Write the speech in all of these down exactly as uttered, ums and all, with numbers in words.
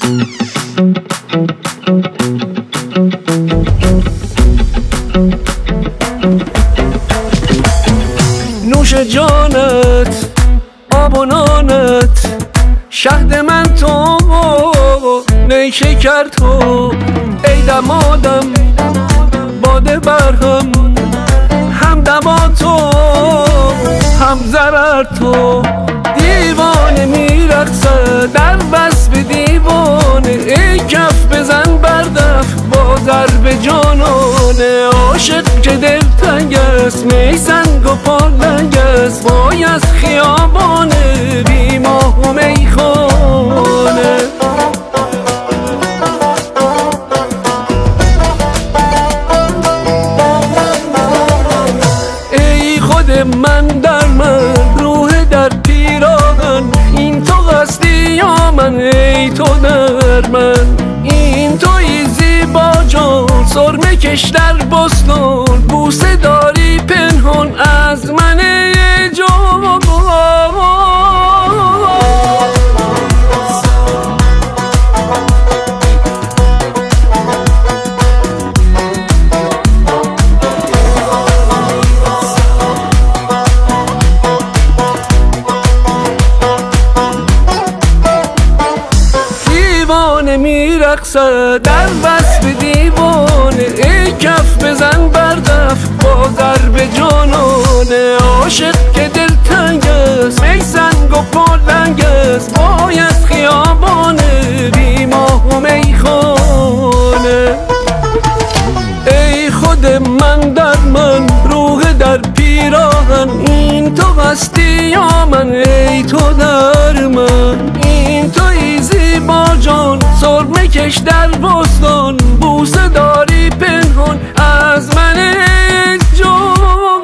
نوش جانت آب و نانت شهد من تو نیشکر تو ای دمادم باده برهم هم دما تو هم ضرر تو دیوانه میرقصه در وصف دیوانه ای کف بزن بردف با ضرب جانانه عاشق که دلتنگ است می سنگ و پالنگ است وای از خیابانه بی ماه و میخانه ای خود من در من روح در پیراهن این تو هستی یا من ای تو در من این توی زیبا جان سرمه کش در بستان بوسه داری پنهان از من جان میرقصه در وصف دیوانه ای کف بزن بردف با ضرب جانانه عاشق که دلتنگ است می سنگ و پالنگ است وای از خیابانه بی ماه و میخانه ای خود من در من روح در پیراهن این تو هستی یا من ای تو در من این توی زیبا جان سرمه کش در بستان بوسه داری پنهان از من جان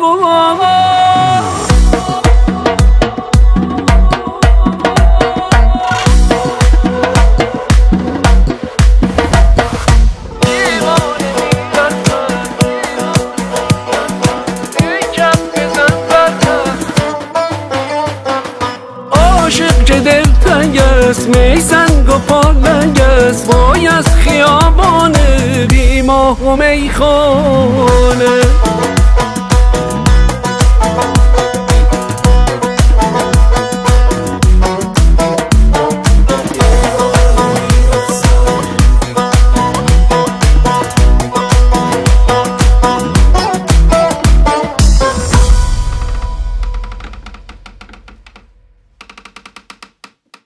عاشق که دلتنگ است می سنگ و پالنگ است وای از خیابانه بی ماه و میخانه